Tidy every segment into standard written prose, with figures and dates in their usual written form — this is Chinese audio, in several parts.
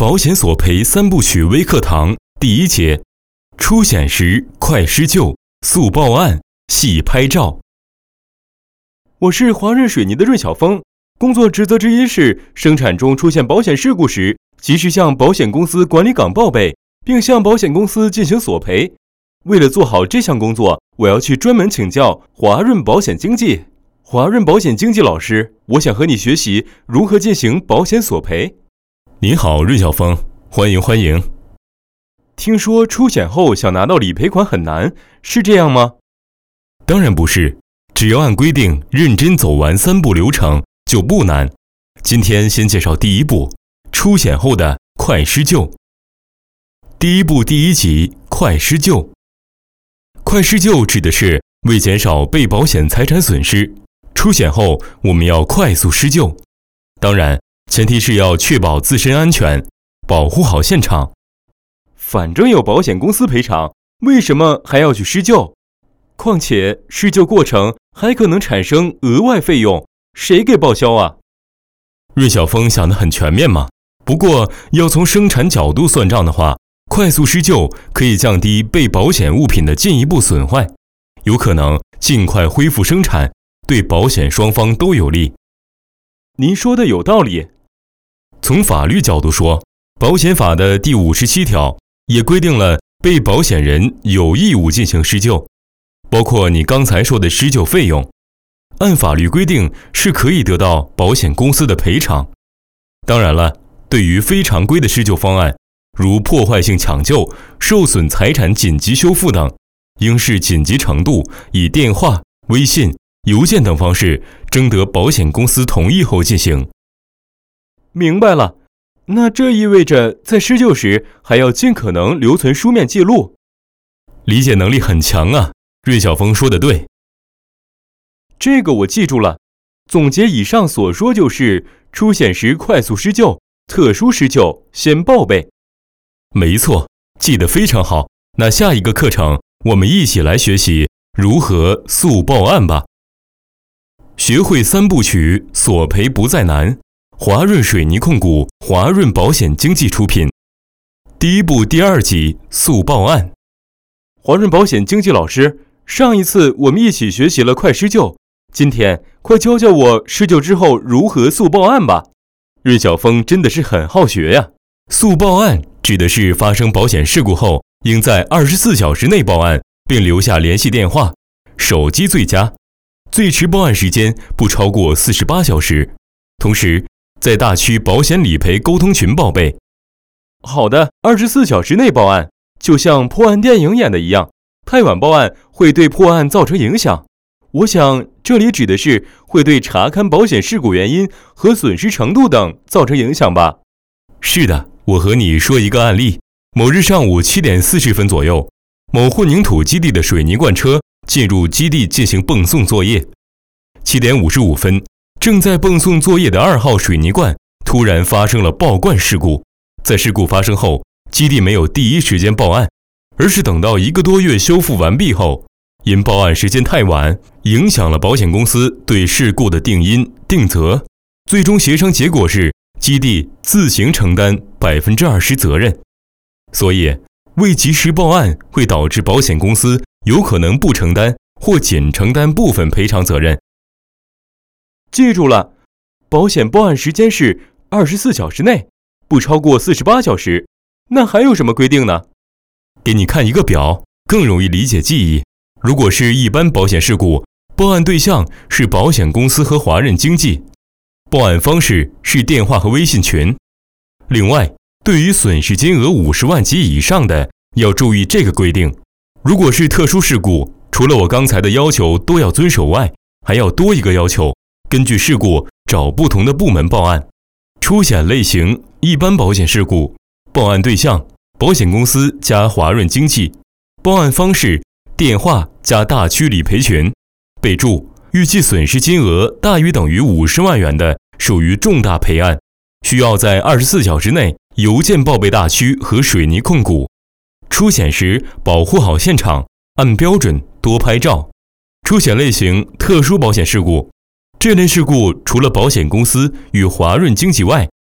保险索赔三部曲微课堂第一节：出险时快施救，速报案，细拍照。 我是华润水泥的润晓峰，工作职责之一是生产中出现保险事故时，及时向保险公司管理岗报备，并向保险公司进行索赔。为了做好这项工作，我要去专门请教华润保险经纪。华润保险经纪老师，我想和你学习如何进行保险索赔。 你好，润晓峰，欢迎欢迎。 听说出险后想拿到理赔款很难，是这样吗？ 当然不是，只要按规定认真走完3步流程就不难。今天先介绍第一步，出险后的快施救。第一步第一集，快施救。快施救指的是为减少被保险财产损失，出险后我们要快速施救。当然，前提是要确保自身安全，保护好现场。 反正有保险公司赔偿，为什么还要去施救？况且施救过程还可能产生额外费用，谁给报销啊？ 润晓峰想得很全面嘛。不过要从生产角度算账的话，快速施救可以降低被保险物品的进一步损坏，有可能尽快恢复生产，对保险双方都有利。 您说的有道理。 从法律角度说，保险法的第57条也规定了被保险人有义务进行施救，包括你刚才说的施救费用，按法律规定是可以得到保险公司的赔偿。当然了，对于非常规的施救方案，如破坏性抢救、受损财产紧急修复等，应视紧急程度，以电话、微信、邮件等方式征得保险公司同意后进行。 明白了，那这意味着在施救时还要尽可能留存书面记录。 理解能力很强啊，润晓峰说得对。 这个我记住了。总结以上所说就是出险时快速施救，特殊施救先报备。 没错，记得非常好。那下一个课程我们一起来学习如何速报案吧。学会3部曲，索赔不再难。华润水泥控股、华润保险经纪出品。第一部第2集，速报案。 华润保险经纪老师，上一次我们一起学习了快施救，今天快教教我施救之后如何速报案吧。润晓峰真的是很好学呀。 速报案指的是发生保险事故后，应在24小时内报案，并留下联系电话，手机最佳，最迟报案时间不超过48小时。同时，在大区保险理赔沟通群报备。 好的，24小时内报案，就像破案电影演的一样，太晚报案会对破案造成影响。我想这里指的是会对查勘保险事故原因和损失程度等造成影响吧？ 是的，我和你说一个案例。某日上午7点40分左右，某混凝土基地的水泥罐车进入基地进行泵送作业。7点55分，正在泵送作业的2号水泥罐突然发生了爆罐事故。在事故发生后，基地没有第一时间报案，而是等到1个多月修复完毕后，因报案时间太晚，影响了保险公司对事故的定因定责。最终协商结果是基地自行承担20%责任。所以未及时报案会导致保险公司有可能不承担或仅承担部分赔偿责任。 记住了，保险报案时间是24小时内，不超过48小时。那还有什么规定呢？ 给你看一个表，更容易理解记忆。如果是一般保险事故，报案对象是保险公司和华润经纪，报案方式是电话和微信群。另外，对于损失金额50万及以上的，要注意这个规定。如果是特殊事故，除了我刚才的要求都要遵守外，还要多一个要求，根据事故找不同的部门报案。出险类型，一般保险事故，报案对象保险公司加华润经纪，报案方式电话加大区理赔群。备注：预计损失金额大于等于50万元的，属于重大赔案，需要在24小时内邮件报备大区和水泥控股。出险时保护好现场，按标准多拍照。出险类型，特殊保险事故。这类事故除了保险公司与华润经纪外，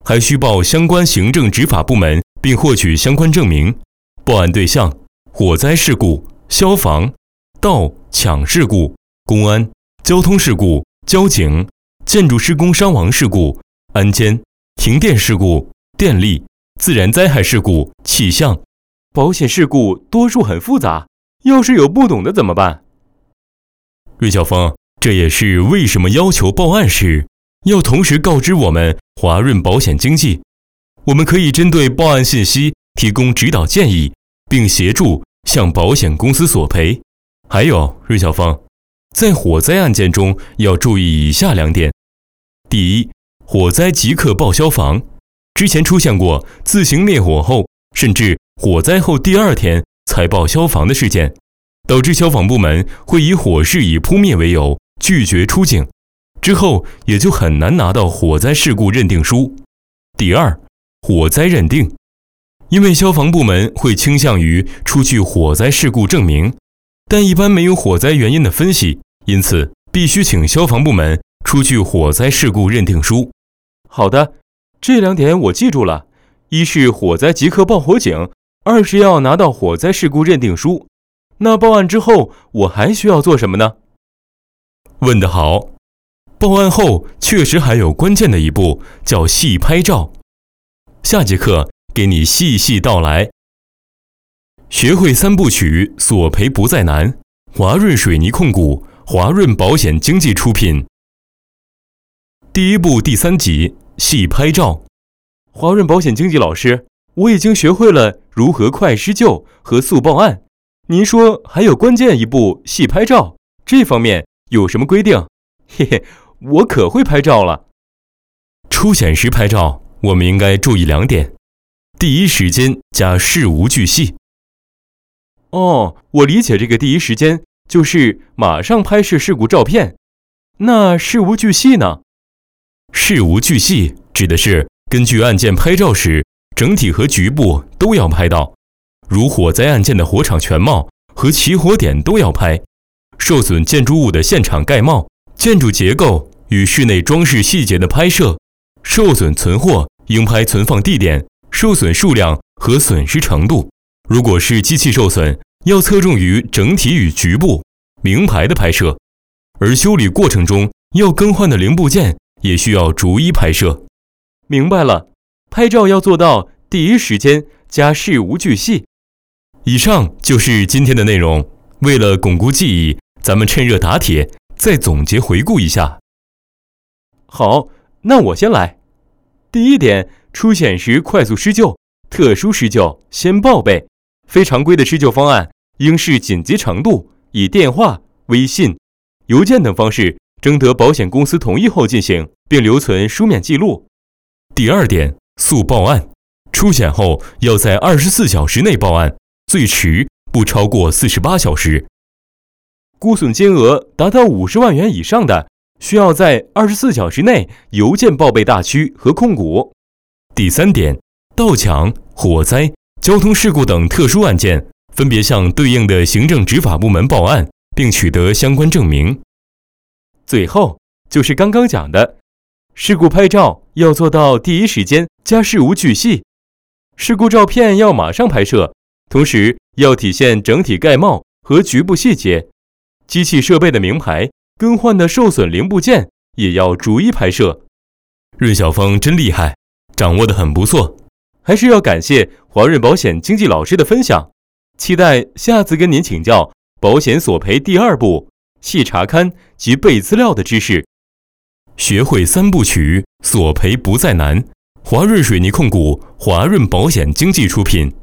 还需报相关行政执法部门并获取相关证明。报案对象：火灾事故、消防、盗抢事故、公安、交通事故、交警、建筑施工伤亡事故、安监、停电事故、电力、自然灾害事故、气象。 保险事故多数很复杂，要是有不懂的怎么办？ 芮晓峰，这也是为什么要求报案时要同时告知我们华润保险经纪，我们可以针对报案信息提供指导建议，并协助向保险公司索赔。还有，芮晓峰，在火灾案件中要注意以下2点。第一，火灾即刻报消防。之前出现过自行灭火后，甚至火灾后第2天才报消防的事件，导致消防部门会以火势已扑灭为由拒绝出警，之后也就很难拿到火灾事故认定书。第二，火灾认定，因为消防部门会倾向于出具火灾事故证明，但一般没有火灾原因的分析，因此必须请消防部门出具火灾事故认定书。 好的，这2点我记住了。一是火灾即刻报火警，2是要拿到火灾事故认定书。那报案之后，我还需要做什么呢？ 问得好，报案后确实还有关键的一步，叫细拍照。下节课给你细细道来。学会3部曲，索赔不再难。华润水泥控股、华润保险经纪出品。第1部第3集，细拍照。 华润保险经纪老师，我已经学会了如何快施救和速报案。您说还有关键一步，细拍照，这方面有什么规定？嘿嘿，我可会拍照了。 出险时拍照，我们应该注意2点：第一时间加事无巨细。 哦，我理解这个第一时间就是马上拍摄事故照片。那事无巨细呢？ 事无巨细指的是根据案件拍照时，整体和局部都要拍到，如火灾案件的火场全貌和起火点都要拍，受损建筑物的现场概貌、建筑结构与室内装饰细节的拍摄，受损存货应拍存放地点、受损数量和损失程度。如果是机器受损，要侧重于整体与局部、明牌的拍摄，而修理过程中要更换的零部件也需要逐一拍摄。 明白了，拍照要做到第一时间加事无巨细。 以上就是今天的内容，为了巩固记忆，咱们趁热打铁，再总结回顾一下。 好，那我先来。第1点，出险时快速施救，特殊施救先报备。非常规的施救方案应视紧急程度，以电话、微信、邮件等方式征得保险公司同意后进行，并留存书面记录。 第2点，速报案，出险后要在24小时内报案，最迟不超过48小时。 估损金额达到50万元以上的，需要在24小时内邮件报备大区和控股。 第3点，盗抢、火灾、交通事故等特殊案件，分别向对应的行政执法部门报案，并取得相关证明。 最后就是刚刚讲的，事故拍照要做到第一时间加事无巨细，事故照片要马上拍摄，同时要体现整体概貌和局部细节，机器设备的名牌、更换的受损零部件也要逐一拍摄。 芮晓峰真厉害，掌握得很不错。 还是要感谢华润保险经纪老师的分享，期待下次跟您请教保险索赔第2步，细查勘及备资料的知识。 学会3部曲，索赔不再难。华润水泥控股、华润保险经纪出品。